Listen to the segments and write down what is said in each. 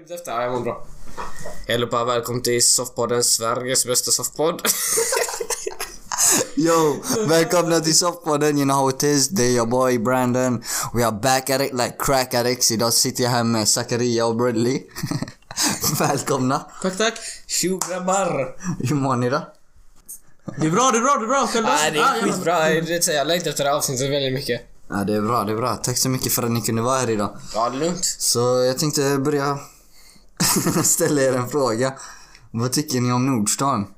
lite efter. Ja, jag mår bra. Hej allihopa, välkommen till Softpodden, Sveriges bästa softpodd. Yo, välkomna till Softpodden, you know how it is. Det är your boy Brandon. We are back at it like crack addicts. Idag sitter jag här med Zakaria och Bradley. Välkomna. Tack. Tjo grabbar. Hur mår ni då? Det är bra. Själv Nej, det är skitbra. Jag längtar efter det här avsnittet väldigt mycket. Ja, det är bra. Tack så mycket för att ni kunde vara här idag. Ja, det är lugnt. Så jag tänkte börja ställa er en fråga. Vad tycker ni om Nordstan?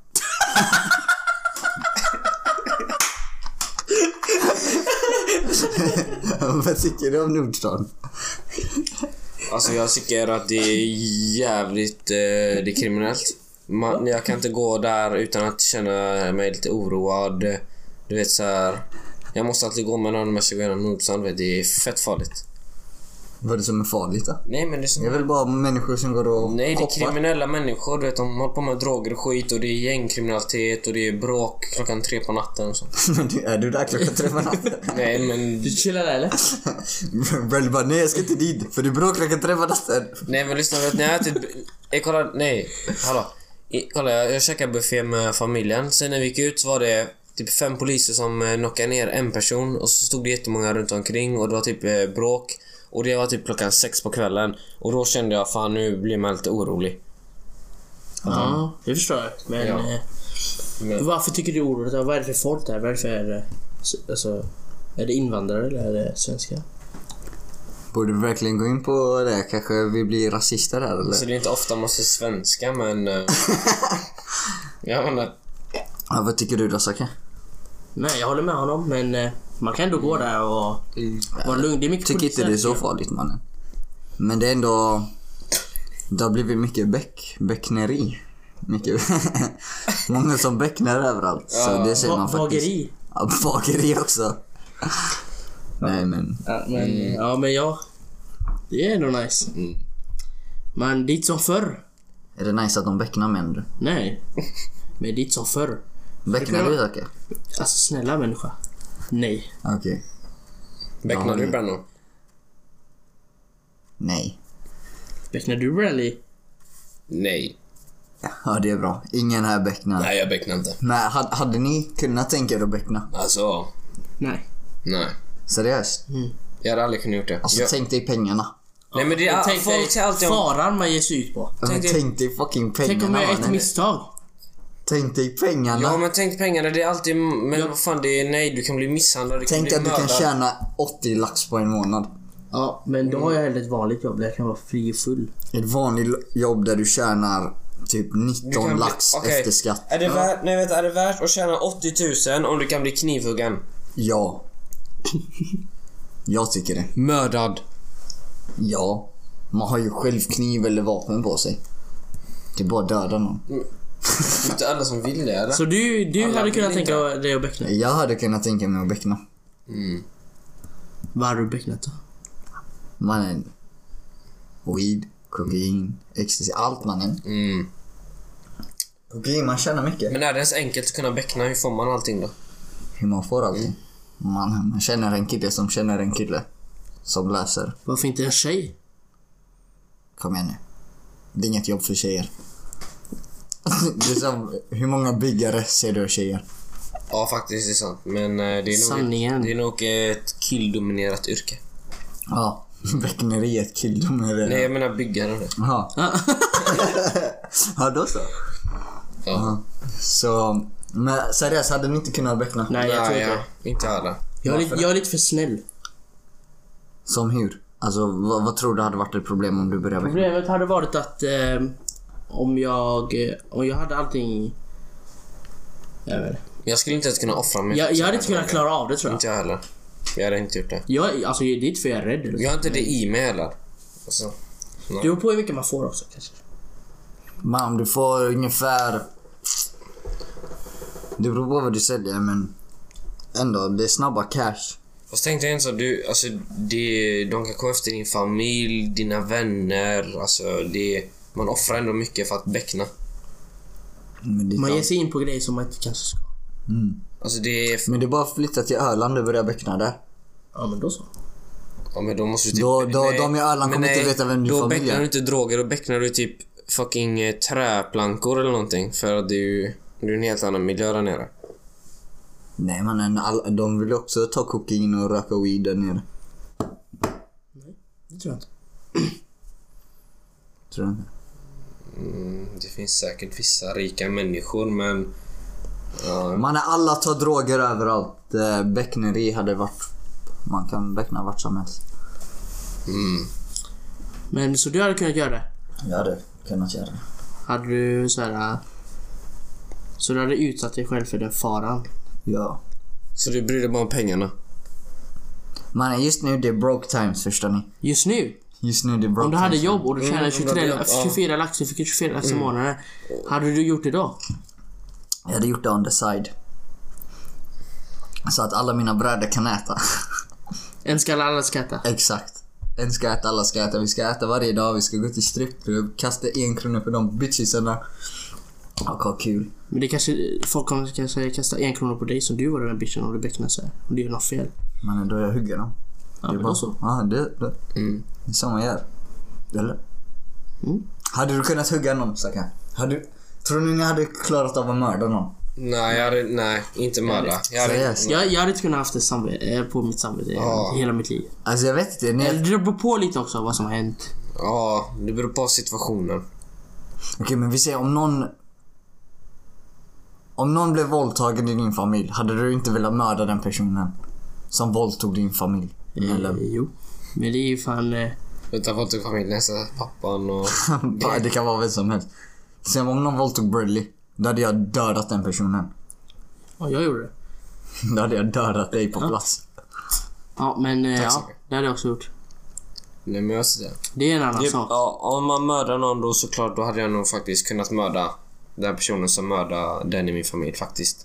Vad tycker du om Nordstan? Alltså jag tycker att det är jävligt det är kriminellt. Jag kan inte gå där utan att känna mig lite oroad. Du vet så här. Jag måste alltid gå med någon med sig genom Nordstan. Det är fett farligt. Vad är det som är farligt då? Nej, men det är som... Jag vill bara människor som går och Nej, det är hoppar. kriminella människor. Du vet, de håller på med droger och skit. Och det är gängkriminalitet. Och det är bråk klockan 3 på natten och så. Är du där klockan 3 på natten? Nej, men... Du chillar där eller? Väl bara, nej jag ska inte dit. För du bråk klockan 3 på natten. Nej, men lyssna, vet ni, jag ätit... kolla, nej, hallå. Kolla, jag käkade buffé med familjen. Sen när vi gick ut så var det typ 5 poliser som knockade ner en person. Och så stod det jättemånga runt omkring. Och det var typ bråk. Och det var typ klockan 6 på kvällen. Och då kände jag, fan nu blir man lite orolig. Ja, det förstår jag. Men, Ja. Men varför tycker du oroligt? Vad är det för folk där? Varför är det... Alltså, är det invandrare eller är det svenska? Borde vi verkligen gå in på det? Kanske vi blir rasister här eller? så det är inte ofta man ser svenska, men... ja, men... Ja, vad tycker du då, Saka? Nej, jag håller med honom. Men man kan ändå gå där och vara lugn. Det är mycket Tycker inte det är så poliser. farligt, mannen. Men det är ändå... Det har blivit mycket bäckneri. Mycket... Många som bäcknar överallt. Så det ser man faktiskt. Bageri. Ja, bageri också. Nej, men... Ja, men ja. Det är ändå nice. Men dit som förr. Är det nice att de bäcknar, menar du? Nej. Men dit som förr. Bäcknar du, Saka? Alltså snälla människa. Nej. Okej. Becknar du, Brandon? Nej. Becknar du Bradley? Nej. Ja, det är bra. Ingen här bäcknar. Nej, jag becknar inte. Men hade ni kunnat tänka er att bäckna? Alltså, Nej. nej. Seriöst? Jag hade aldrig kunnat gjort det. Alltså, tänk dig pengarna. Nej, men det är... Tänk dig folk säger alltid om... faran man ger sig ut på. Men dig- tänk dig fucking pengarna. Tänk om jag gör ett mannen. misstag. Tänk dig pengarna. Ja, men tänk pengarna, det är alltid... Men vad fan, det är... Nej, du kan bli misshandlad, du kan Tänk bli att du kan mördad. tjäna 80 lax på en månad. Ja, men då har jag hellre ett vanligt jobb där jag kan vara fri och full. Ett vanligt jobb där du tjänar typ 19 Du kan bli- lax okej. efter skatt. Är det värt... Nej, vet du, är det värt att tjäna 80 000 om du kan bli knivhuggen? Ja. Jag tycker det. Mördad. Ja. Man har ju själv kniv eller vapen på sig. Det är bara att döda någon. Det är inte alla som vill det, eller? Så du Alla hade vill kunnat inte. tänka dig att beckna? Jag hade kunnat tänka mig att bäckna. Vad hade du becknat då? Mannen. Weed, kokain, ecstasy, allt mannen. Kokain, man tjänar mycket. Men är det ens enkelt att kunna beckna? Hur får man allting då? Hur man får allting. Man känner en kille som känner en kille. Som läser. Varför inte en tjej? Kom igen nu. Det är inget jobb för tjejer. Det är som, hur många byggare ser du tjejer? Ja, faktiskt, det är sant. Men det är nog, Sanningen. det är nog ett killdominerat yrke. Ja, bäckneriet killdominerar. Nej, jag menar byggare. Jaha. Ja, då så. Ja. Så, men seriöst, hade ni inte kunnat bäckna? Nej, jag tror Nej, inte. inte alla. Jag är lite för snäll. Som hur? Alltså, vad tror du hade varit ett problem om du började bäckna? Problemet hade varit att om jag hade allting... Jag vet inte. Jag skulle inte ens kunna offra mig. Jag hade inte kunnat klara av det, tror jag. Inte jag heller. Jag hade inte gjort det. Alltså det är inte för jag är rädd. Eller så. Jag har inte det i mig heller. Alltså, Det beror på hur mycket man får också kanske. Man, du får ungefär... Det beror på vad du säljer, men... Ändå, det är snabba cash. fast tänk dig en så, de kan komma efter din familj, dina vänner. Alltså, man offrar ändå mycket för att beckna. Men det, Man ger sig in på grejer som man inte kanske ska. Alltså det är... men det är bara att flytta till Öland och börja bäckna där. Ja, men då så. Ja, men då måste du typ... Då de i Öland kommer inte veta vem din då familj becknar du är. inte droger, då becknar du typ fucking träplankor eller någonting. För att det är en helt annan miljö där nere. Nej mannen, de vill också ta kokain och röka weed där nere. Nej, det tror jag inte. Tror du inte? Det finns säkert vissa rika människor, men... Ja, Man är alla tar droger överallt. Beckneri hade varit... Man kan beckna vart som helst. Men så du hade kunnat göra det? Jag hade kunnat göra det. Hade du så här... Så du hade utsatt dig själv för den faran? Ja. så du bryr dig bara om pengarna? Man, just nu det är broke times, förstår ni? Just nu? Just nu det är broke Om du hade times. jobb och du tjänade 24 lax, du fick 24 lax i månaden. Hade du gjort det då? Jag hade gjort det on the side. Så att alla mina bröder kan äta. En ska alla ska äta. Exakt. En ska äta, alla ska äta. Vi ska äta varje dag, vi ska gå till strippklubb, kasta 1 krona på de bitchisarna. Och ha kul. Men det kanske, folk kommer kanske kasta 1 krona på dig som du var den bitchen om du becknar sig. Om du gör något fel. Men då jag hugger dem. Ja, Det är men bara då så. så. Ja, det är så man gör. Eller? Hade du kunnat hugga någon, Saka? Tror ni hade klarat av att mörda någon? Nej, inte mörda. Seriöst? Jag hade inte kunnat haft det på mitt samvete hela mitt liv. Alltså jag vet inte. Eller det beror på lite också vad som har hänt. Ja, det beror på situationen. Okej, men vi säger om någon blev våldtagen i din familj, hade du inte velat mörda den personen som våldtog din familj? Eller? Jo. Men det är ju fan... Utan våldtog familjen, så pappan och... Det kan vara vem som helst. Sen om någon våldtog Bradley, då hade jag dödat den personen. Ja, jag gjorde det. Då hade jag dödat dig på plats. Ja, men så ja, mycket. det hade jag också gjort. Nej, men jag säger Det är en annan sak. Ja, om man mördar någon då såklart, då hade jag nog faktiskt kunnat mörda den personen som mördade den i min familj faktiskt.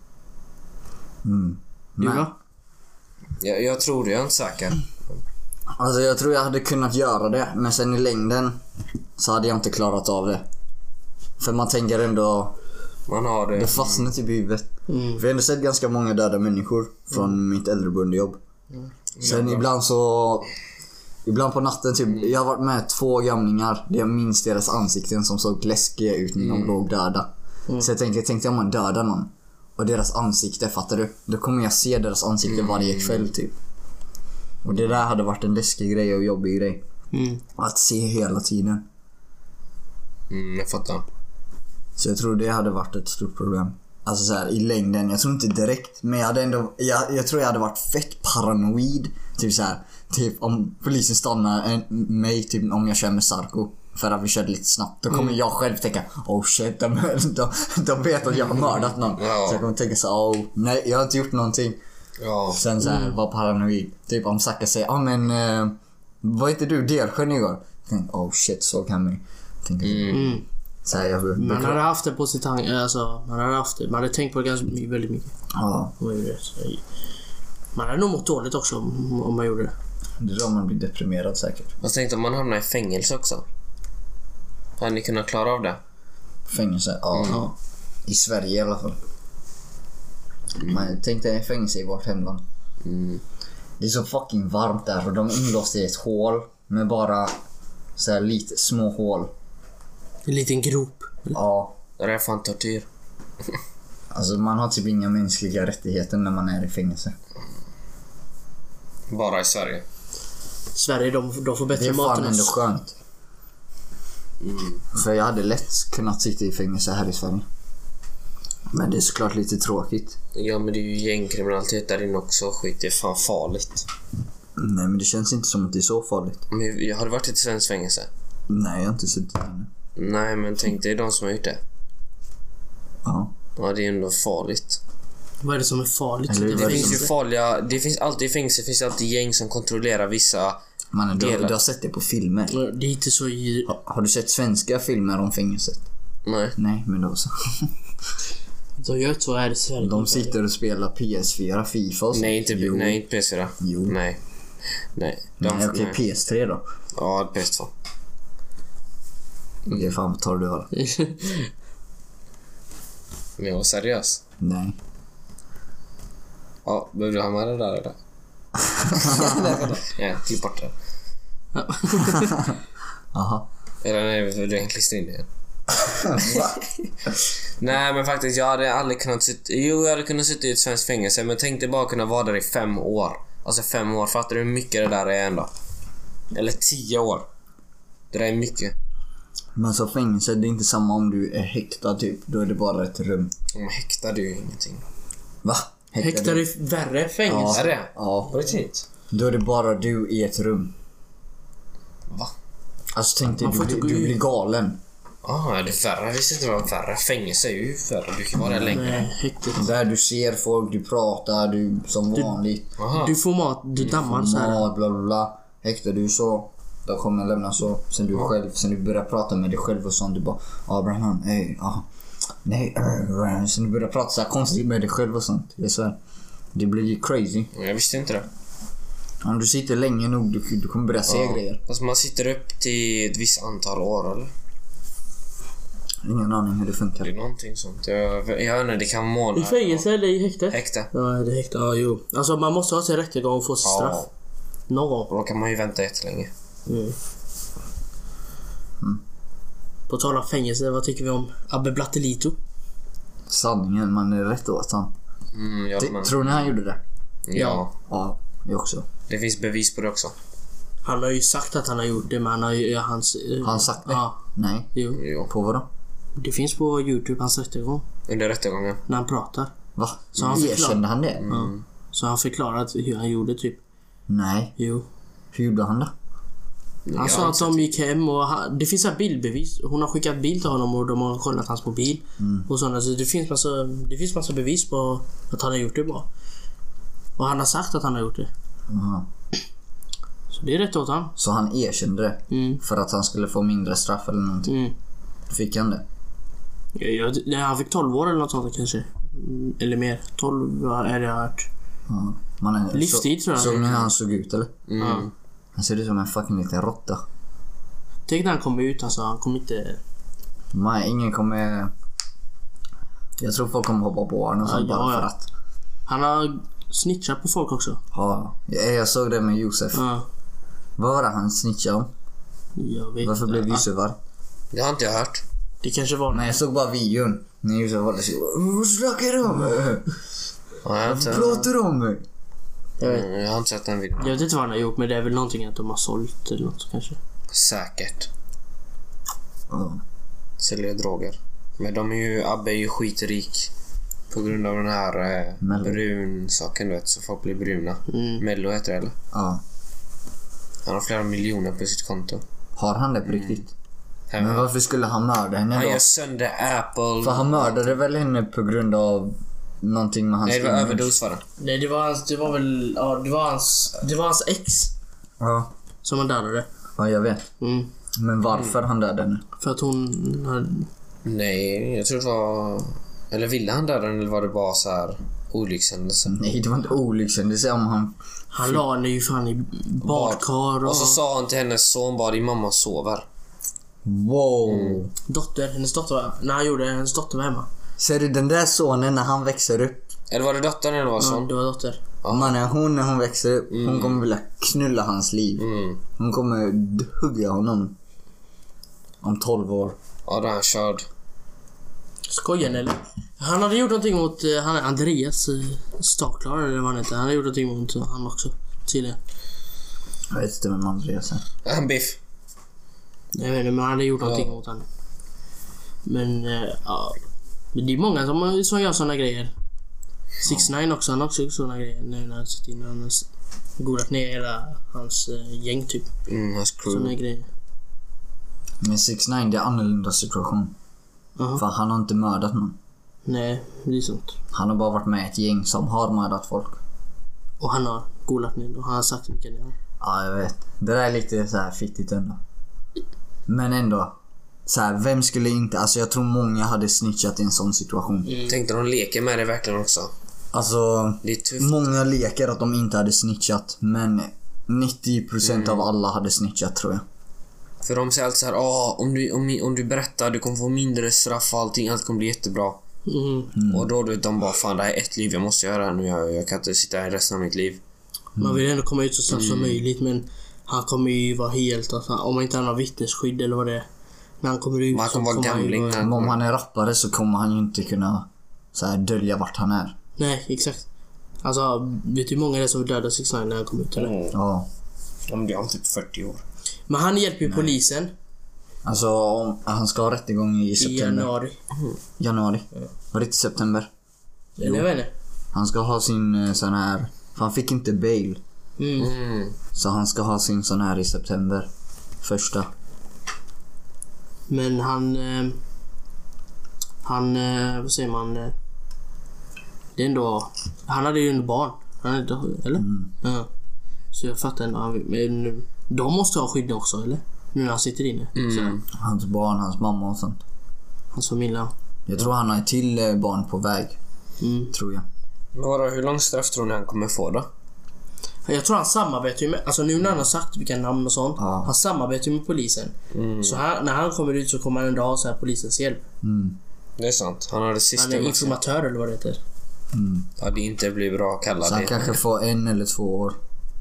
Du då? Jag tror det, jag är inte säker. Alltså jag tror jag hade kunnat göra det, men sen i längden så hade jag inte klarat av det. För man tänker ändå, Man har det. det fastnar typ i huvudet. För jag har ändå sett ganska många döda människor från mitt äldreboendejobb. Sen ibland på natten typ, jag har varit med 2 gamlingar där jag minns deras ansikten som såg läskiga ut när de låg döda. Så jag tänkte om man dödar någon och deras ansikte, fattar du? Då kommer jag se deras ansikte varje kväll typ. Och det där hade varit en läskig grej och jobbig grej. Att se hela tiden. Jag fattar. Så jag tror det hade varit ett stort problem. Alltså så här, i längden, jag tror inte direkt, men jag hade ändå, jag tror jag hade varit fett paranoid. Typ så här, typ om polisen stannar mig typ om jag kör med Sarko för att vi körde lite snabbt, då kommer jag själv tänka, oh shit, de vet att jag har mördat någon. Ja. Så jag kommer tänka så, nej, jag har inte gjort någonting. Ja. Sen så här, var paranoid. Typ om Saka säger, men var inte du Delsjön igår? Jag tänkte, oh shit, så kan vi tänka så här, Man hade haft det på sitt alltså, man hade tänkt på det ganska väldigt mycket. Ja, Man hade nog mått dåligt också om man gjorde det. det är då man blir deprimerad säkert. Jag tänkte om man hamnar i fängelse också. Hade ni kunnat klara av det? Fängelse, ja. I Sverige i alla fall. Man tänkte fängelse i vårt hemland. Det är så fucking varmt där och de är inlåsta i ett hål med bara så här lite små hål. En liten grop. Ja, Det är fan tortyr. alltså man har typ inga mänskliga rättigheter när man är i fängelse. Bara i Sverige. Sverige, de får Det bättre är mat fan än ändå oss. skönt. För jag hade lätt kunnat sitta i fängelse här i Sverige. Men det är såklart lite tråkigt. Ja, men det är ju gängkriminalitet där inne också. Skit, det är fan farligt. Nej, men det känns inte som att det är så farligt. Men jag hade varit i ett svenskt fängelse. Nej, jag har inte suttit ännu. Nej, men tänk dig de som har gjort det. Ja. Ja, det är ändå farligt. Vad är det som är farligt? Eller Det vad är det finns som- ju farliga... Det finns alltid i fängelse, finns alltid gäng som kontrollerar vissa... Man, du Delar. har sett det på filmer. Det är inte så... Har du sett svenska filmer om fängelset? Nej. Nej, men då så. De gör inte så här i Sverige. De sitter och spelar PS4, FIFA och så. Nej, inte Jo. nej, inte PS4. Jo. Nej. Nej. Nej, okej, PS3 då. Ja, PS2. Okej, fan vad tar du då? Men jag var seriös. Nej. Ja, behöver du ha med det där eller? Ja, klipp bort det. Jaha. Eller nej, du kan klistra in det igen. Va? Nej, men faktiskt, jag hade aldrig kunnat sitta... Jo, jag hade kunnat sitta i ett svenskt fängelse, men jag tänkte bara kunna vara där i 5 år. Alltså 5 år, fattar du hur mycket det där är ändå? Eller 10 år. Det där är mycket. Men så fängelse, det är inte samma om du är häktad typ. Då är det bara ett rum. Om häktad är ju ingenting. Va? Häktad är värre fängelse. Är det? Ja. På riktigt? Då är det bara du i ett rum. Va? Alltså tänk dig, Man får du inte gå in. blir galen. Ah, det är värre. Jag visste inte det var värre. Fängelse är ju värre. Du kan vara där längre. Nej, häktet. Där du ser folk, du pratar, du som vanligt. Aha. Du får mat, du dammar så här. Mat, bla bla bla. Häktar du så, då kommer jag lämna så. Sen du själv, sen du börjar prata med dig själv och sånt. Du bara, Abraham, nej, sen du börjar prata så här konstigt med dig själv och sånt. Det är så här, det blir ju crazy. Jag visste inte det. Om du sitter länge nog, du kommer börja se grejer. Alltså man sitter upp till ett visst antal år, eller? Ingen aning hur det funkar. Det är någonting sånt. Jag vet inte, det kan vara månader. I fängelse eller i häkte? Häkte. Ja, det är häkte. Ja, jo. Alltså man måste ha sin rättegång och få sitt straff. Ja. Någon gång. Och då kan man ju vänta jättelänge. På tal om fängelse, vad tycker vi om Abbe Blattelito? Sanningen, man är rätt åt han. Men... Tror ni han gjorde det? Ja. Ja, jag också. Det finns bevis på det också. Han har ju sagt att han har gjort det, men han har ju hans... Har han sagt det? Ja, Nej. jo. Jo. På vad då? Det finns på YouTube, hans rättegång. Under rättegången. När han pratar. Va? Så han Erkände han det? Ja. Så han förklarat hur han gjorde typ. Nej. Jo. Hur gjorde han det? Han sa att de gick hem och det finns här bildbevis. Hon har skickat bild till honom och de har kollat hans mobil. Och sådana. Så det finns massa bevis på att han har gjort det bra. Och han har sagt att han har gjort det. Aha. Så det är rätt åt han. Så han erkände det? För att han skulle få mindre straff eller någonting? Fick han det? Nej, han fick 12 år eller något sånt kanske. Eller mer. 12 är det jag har hört. Ja. Man är, Livstid, tror jag. Såg ni hur han såg ut eller? Ja. Han ser ut som en fucking liten råtta. Tänk när han kommer ut, alltså. Han kommer inte... Nej, ingen kommer... Jag tror folk kommer hoppa på honom och sånt bara för att... Han har snitchat på folk också. Ja, jag såg det med Josef. Ja. Vad var det han snitchade om? Jag vet Varför blev Josef arg? Det har inte jag hört. Det kanske var... Nej, jag såg bara videon. När Josef var där så... Vad snackar du om? Ja, jag har Vad inte... pratar du om? Jag har inte sett den videon. Jag vet inte vad han har gjort, men det är väl någonting att de har sålt eller något kanske. Säkert. Ja. Säljer droger. Men de är ju... Abbe är ju skitrik. På grund av den här Mello. brun saken, du vet. Så folk blir bruna. Mello heter det, eller? Ja. Han har flera miljoner på sitt konto. Har han det på riktigt? Men varför skulle han mörda henne Han då? gör sönder Apple. För han mördade väl henne på grund av någonting med hans... Nej, det var överdos var det. Nej, det var väl... Ja, det var hans ex Ja. som han dödade. Ja, jag vet. Men varför han dödade henne? För att hon hade... Nej, jag tror det var... Eller ville han döda den eller var det bara så här olyckshändelse? Nej, det var inte olyckshändelse om han... Han la henne ju fan i badkar Och så sa han till hennes son bara din mamma sover. Wow. hennes dotter när han gjorde hennes dotter var hemma. Ser du den där sonen när han växer upp? Eller var det dottern eller var det Ja, son? det var dotter. Mannen, hon när hon växer upp, hon kommer vilja knulla hans liv. Hon kommer hugga honom. Om 12 år. Ja, då är han körd. Skojar ni, eller? Han hade gjort någonting mot han Andreas Staklar eller vad han heter. Han hade gjort någonting mot han också tydligen. Jag vet inte vem Andreas är. Han biff. Jag vet inte, men han hade gjort någonting mot han. Men ja, men det är många som gör såna grejer. 6ix9ine också, han har också gjort såna grejer nu när han sitter inne och han har godat ner hela hans gäng typ. Hans Såna crew. grejer. Men 6ix9ine, det är annorlunda situation. För han har inte mördat någon. Nej, det är sånt. Han har bara varit med i ett gäng som har mördat folk. Och han har godat ner och han har sagt vilka det är. Ja, jag vet. Det där är lite så här fittigt ändå. Men ändå. Så här, vem skulle inte... Alltså jag tror många hade snitchat i en sån situation. Tänkte de leker med det verkligen också. Alltså, Det är tufft. många leker att de inte hade snitchat. Men 90% av alla hade snitchat, tror jag. För de säger alltid så här, om du berättar, du kommer få mindre straff och allting, allt kommer bli jättebra. Och då de bara, fan det här är ett liv jag måste göra nu, jag kan inte sitta här resten av mitt liv. Man vill ändå komma ut så snabbt som möjligt, men han kommer ju vara helt... Alltså, om man inte har någon vittnesskydd eller vad det är. När han kommer ut Man så kommer vara kommer han ju gamling. Men om han är rappare så kommer han ju inte kunna så här dölja vart han är. Nej, exakt. Alltså, vet du hur många det är som dödade 6ix9ine när han kom ut, eller? Ja. Om det är om typ 40 år. Men han hjälper ju polisen Alltså om han ska ha rättegång i i september. Januari. Var det inte september? Eller jag vet inte. Han ska ha sin sån här... För han fick inte bail. Så han ska ha sin sån här i september. Första. Men han... vad säger man? Det är ändå... Han hade ju en barn. Han hade, eller? Ja. Så jag fattar ändå. Men de måste ha skydd också, eller? Nu när han sitter inne. Så, Hans barn, hans mamma och sånt. hans familj. Jag tror han har ett till barn på väg. Tror jag. Men hur lång straff tror ni han kommer få då? Jag tror han samarbetar ju med... Alltså nu när han har sagt vilka namn och sånt. Ja. Han samarbetar ju med polisen. Så när han kommer ut så kommer han ändå ha så här polisens hjälp. Det är sant. Han har det sista. Han är informatör eller vad det heter. Ja, det inte blir bra att kalla Så han det. kanske får 1 eller 2 år.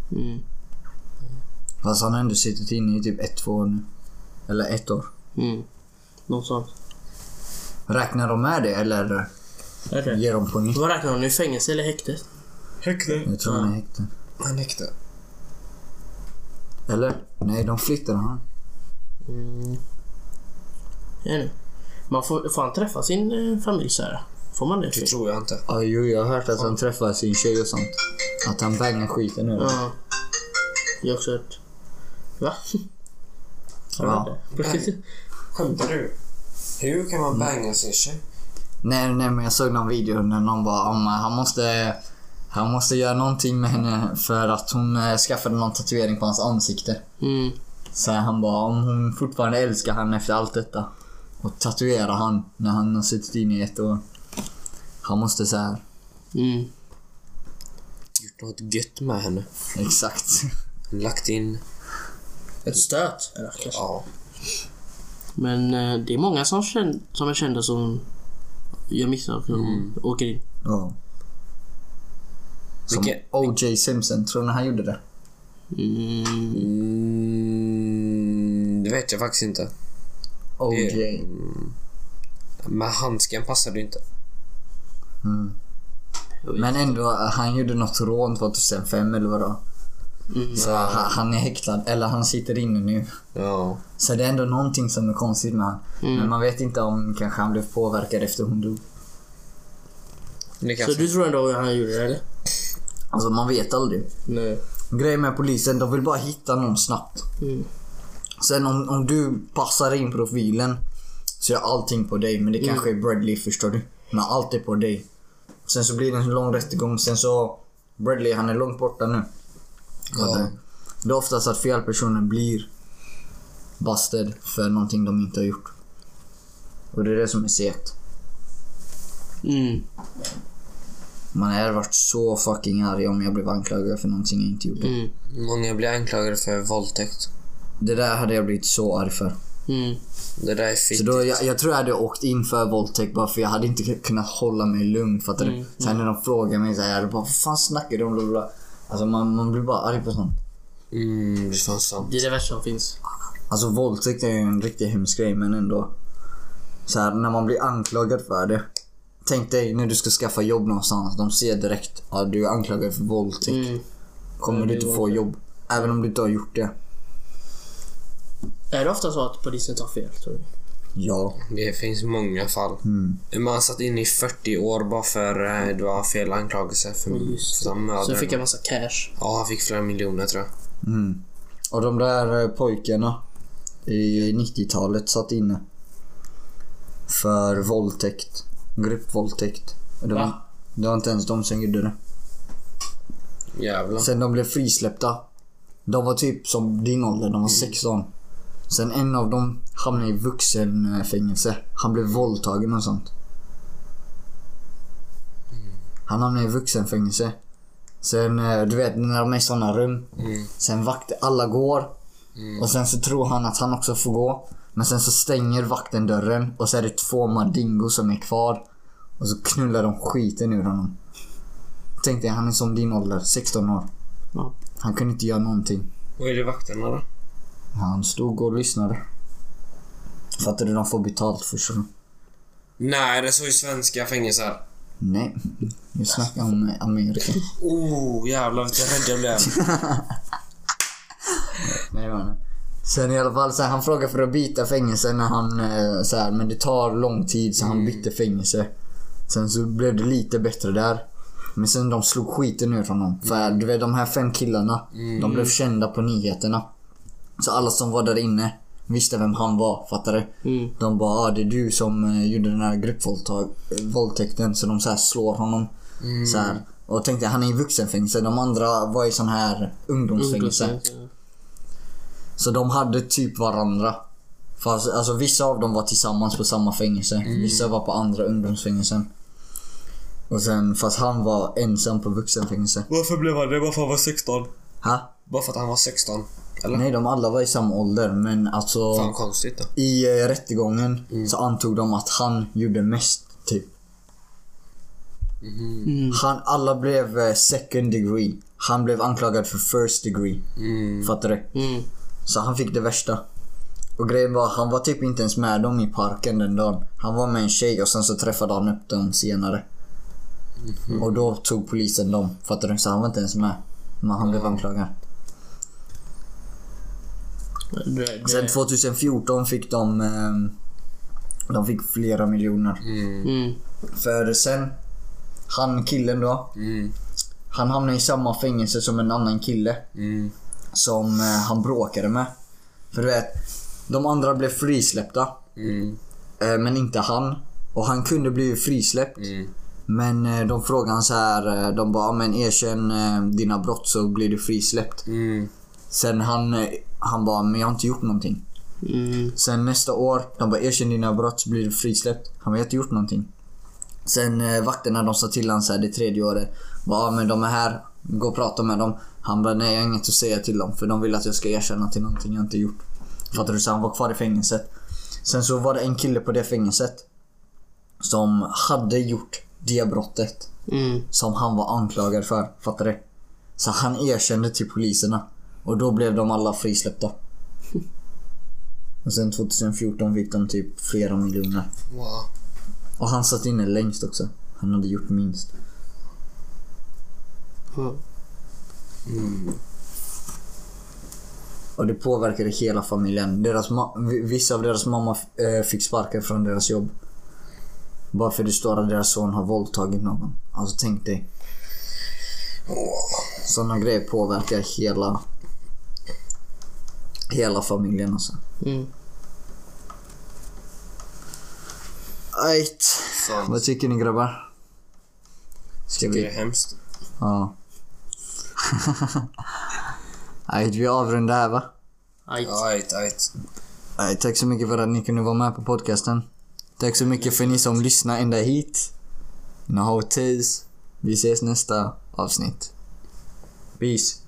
Fast han har ändå suttit inne i typ 1-2 år nu. Eller 1 år. Något sånt. Räknar de med det eller Är det? ger de på nytt? Vad räknar de? I fängelse eller häkte? Häkte. Jag tror han är häktad. Han häkte. Eller? Nej, de flyttar han. Ja, nu. Man får han träffa sin familj så här? Får man det? Det tror jag inte. Ja, jo, jag har hört att han träffar sin tjej och sånt. Att han bangar skiten nu. Ja. Jag har också hört. Va? Ja. Skämtar du? Hur kan man banga sin tjej? Nej, men jag såg någon video när någon bara om han måste göra någonting med henne för att hon skaffade någon tatuering på hans ansikte. Så han bara, om hon fortfarande älskar han efter allt detta och tatuerar han när han har suttit inne i 1 år. Han måste så här. Gjort något gött med henne. Exakt. Lagt in. Ett stöt eller kanske. Ja. Men det är många som är kända som gör misstag och åker in. Ja. Som Vilket- O.J. Simpson, tror ni han gjorde det? Det vet jag faktiskt inte. O.J. Men handsken passade ju inte. Men ändå, han gjorde något rån 2005 eller vadå? Så han är häktad, eller han sitter inne nu. Ja. Så det är ändå någonting som är konstigt med han. Men man vet inte om kanske han blev påverkad efter hon dog. Det Så kanske. du tror ändå att han gjorde det, eller? Alltså man vet aldrig. Nej. Grejen med polisen, de vill bara hitta någon snabbt. Sen om du passar in profilen så är allting på dig. Men det kanske är Bradley, förstår du. Men allt är på dig. Sen så blir det en lång rättegång. Sen så Bradley, han är långt borta nu. Ja. Det är oftast att fel personer blir busted för någonting de inte har gjort. Och det är det som är segt. Man har varit så fucking arg om jag blev anklagad för någonting jag inte gjorde. Många blir anklagade för våldtäkt. Det där hade jag blivit så arg för. Det där är fint. Så då, jag tror jag hade åkt in för våldtäkt bara för jag hade inte kunnat hålla mig lugn. Fattar du? Sen när de frågade mig så här, jag hade bara, vad fan snackar du om? Blablabla. Alltså man blir bara arg på sånt. Det är fan sant. Det är det värsta som finns. Alltså våldtäkt är ju en riktigt hemsk grej, men ändå. Så här, när man blir anklagad för det. Tänk dig när du ska skaffa jobb någonstans. De ser direkt att du är anklagad för våldtäkt. Kommer du inte få jobb. Även om du inte har gjort det. Är det ofta så att polisen tar fel, tror du? Ja. Det finns många fall. Man har satt in i 40 år bara för du har fel anklagelse för Så fick jag massa cash. Ja, han fick flera miljoner tror jag. Och de där pojkarna i 90-talet satt inne för våldtäkt. Gruppvåldtäkt. Det var inte ens de som gjorde det. Jävlar. Sen de blev frisläppta. De var typ som din ålder, de var 16. Sen en av dem hamnade i vuxenfängelse. Han blev våldtagen och sånt. Han hamnade i vuxenfängelse. Sen, du vet, när de är i såna rum. Sen vakter, alla går. Och sen så tror han att han också får gå. Men sen så stänger vakten dörren. Och så är det 2 mandingo som är kvar. Och så knullar de skiten ur honom. Tänkte jag, han är som din ålder, 16 år. Ja. Han kunde inte göra någonting. Vad är det vakterna då? Han stod och lyssnade. Fattar du, de får betalt för så. Nej, det är så i svenska fängelser. Nej, vi snackar om Amerika. Jävlar vilken rädd jag blev. Nej, man. Sen i alla fall så här, han frågade för att byta fängelse när han så här, men det tar lång tid så han bytte fängelse. Sen så blev det lite bättre där. Men sen de slog skiten ur honom. För du vet, de här 5 killarna, de blev kända på nyheterna. Så alla som var där inne visste vem han var, fattar du? De bara, det är du som gjorde den här gruppvåldtäkten. Så de så här slår honom så här. Och tänkte, han är i vuxenfängelse. De andra var i sån här ungdomsfängelse. Så de hade typ varandra. Fast, alltså vissa av dem var tillsammans på samma fängelse. Vissa var på andra ungdomsfängelsen. Och sen, fast han var ensam på vuxenfängelse. Varför blev han det? Bara för att han var 16? Ha? Bara för att han var 16? Eller? Nej, de alla var i samma ålder. Men alltså, Fan konstigt då. i rättegången så antog de att han gjorde mest typ. Alla blev second degree. Han blev anklagad för first degree. Fattar du? Så han fick det värsta. Och grejen var, han var typ inte ens med dem i parken den dagen. Han var med en tjej och sen så träffade han upp dem senare. Och då tog polisen dem. Fattar du? Så han var inte ens med. Men han blev anklagad. Sen 2014 fick de fick flera miljoner. För sen han killen då, han hamnade i samma fängelse som en annan kille som han bråkade med. För du vet, de andra blev frisläppta, men inte han. Och han kunde bli frisläppt. Men de frågade han så här, de bara, men erkänn dina brott så blir du frisläppt. Sen han bara, men jag har inte gjort någonting. Sen nästa år, de bara, erkänn dina brott så blir du frisläppt. Han har inte gjort någonting. Sen vakterna, de sa till han så här, det 3:e året, bara, men de är här, gå och prata med dem. Han bara, nej jag har inget att säga till dem, för de vill att jag ska erkänna till någonting jag inte gjort. Fattar du? Så han var kvar i fängelset. Sen så var det en kille på det fängelset som hade gjort det brottet som han var anklagad för. Fattar du? Så han erkände till poliserna. Och då blev de alla frisläppta. Och sen 2014 fick de typ flera miljoner. Wow. Och han satt inne längst också. Han hade gjort minst. Och det påverkade hela familjen. Vissa av deras mamma fick sparka från deras jobb. Bara för det står att deras son har våldtagit någon. Alltså tänk dig. Sådana grejer påverkar hela familjen alltså. Right. Vad tycker ni grabbar? Tycker det är hemskt. Ja. Right, vi avrundar här va? Ajt. Tack så mycket för att ni kunde vara med på podcasten. Tack så mycket för ni som lyssnar ända hit. Vi ses nästa avsnitt. Peace.